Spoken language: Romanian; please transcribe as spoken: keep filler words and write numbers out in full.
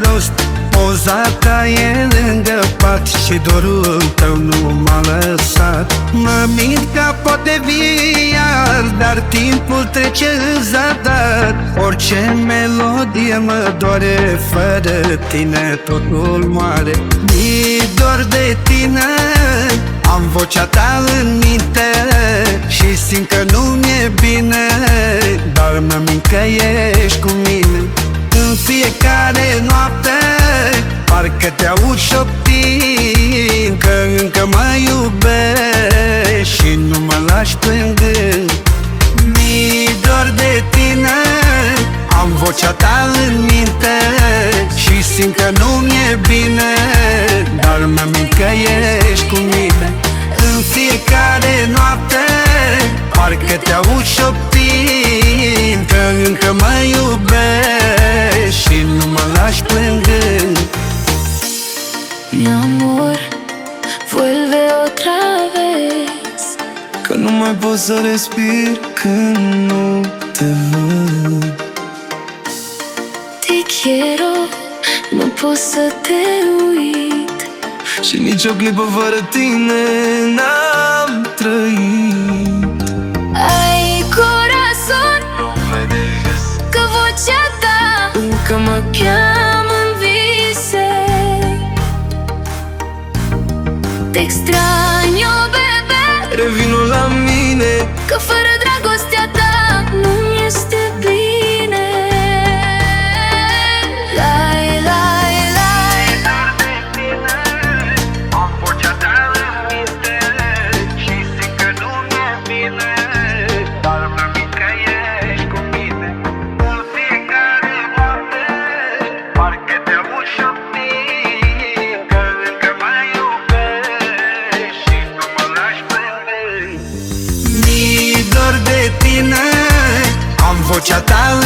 rost. Poza ta e lângă pat și dorul tău nu m-a lăsat. Mă mint că poate vii iar, dar timpul trece în zadar. Orice melodie mă doare, fără tine totul moare. Mi-e dor de tine, am vocea ta în minte și simt că nu mi-e bine, dar mă mint că ești cu mine. În fiecare noapte parcă te aud șoptind că încă mă iubești și nu mă lași plângând. Mi-e dor de tine, am vocea ta în minte și simt că nu mi-e bine, dar mă mint că ești cu mine. În fiecare noapte parcă te aud șoptind că încă mă iubești și nu mă lași plângând. Mi amor, vuelve otra vez, că nu mai pot să respir când nu te văd. Te quiero, nu pot să te uit și nici o clipă fără tine n-am trăit. Ai corazon, că vocea ta încă mă cheamă în vise. Te extraño, bebé, Revino la mine, că fără dragostea ta nu-mi este bine. Lai, lai, lai. Am vocea ta în minte și simt că nu mi-e bine, dar mă mint că ești cu mine. În fiecare noapte parcă te aud șoptind că încă mă iubești și nu mă lași plângând. Mi-e dor de tine, am vocea ta